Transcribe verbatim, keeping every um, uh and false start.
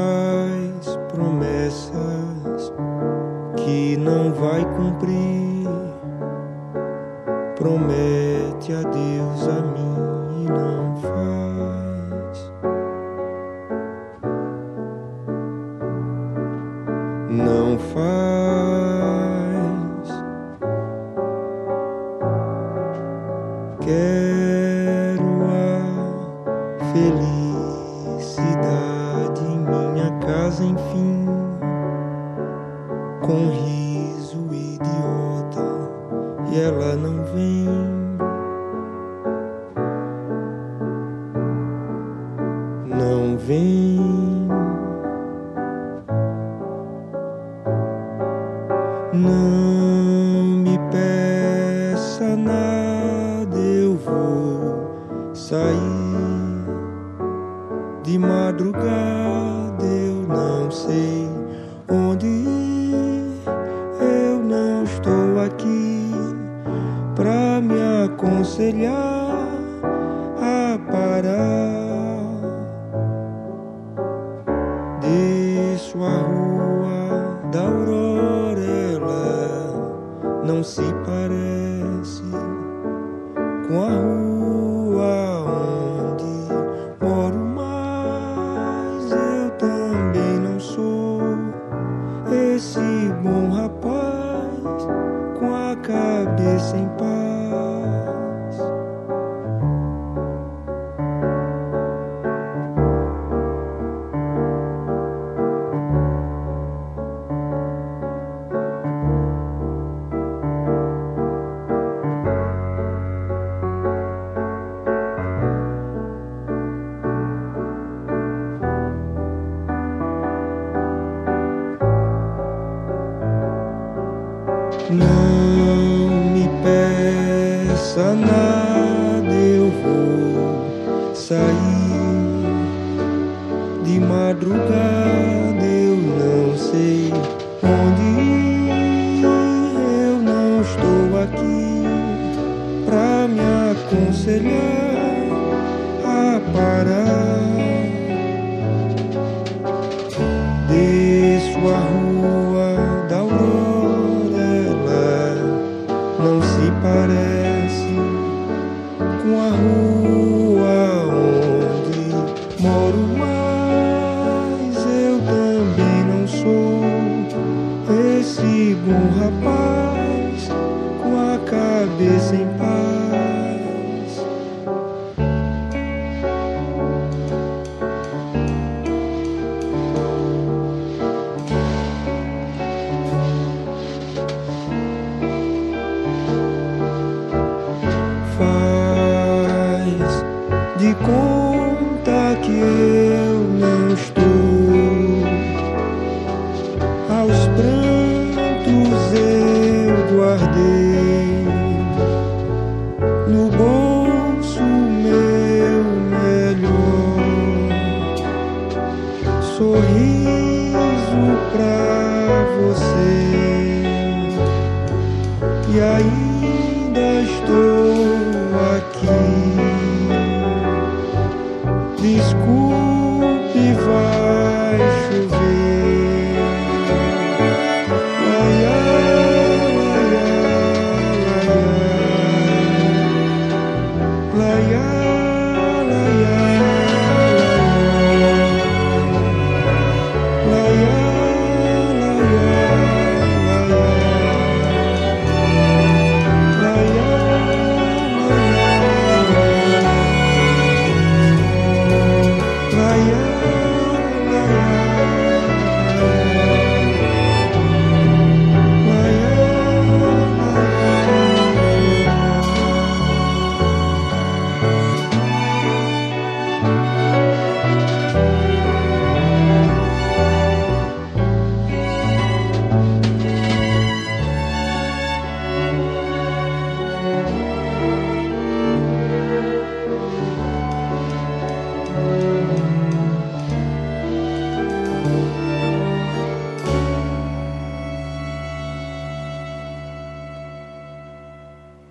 faz promessas que não vai cumprir. Promete a Deus, a mim, e não faz. Não faz. Quero a felicidade em minha casa, enfim, com riso idiota, e ela não vem. Não vem. Não me peça nada, eu vou sair de madrugada, eu não sei onde ir. Eu não estou aqui pra me aconselhar a parar. Desço a rua da Aurora, ela não se parece com a rua onde moro, mas eu também não sou esse bom rapaz com a cabeça em paz. Não me peça nada, eu vou sair de madrugada, eu não sei onde ir. Eu não estou aqui pra me aconselhar a parar. Desço a rua da Aurora, não se parece com a rua onde moro, mas eu também não sou esse bom rapaz com a cabeça em paz. De conta que eu não estou, aos prantos eu guardei no bolso meu melhor sorriso pra você. E aí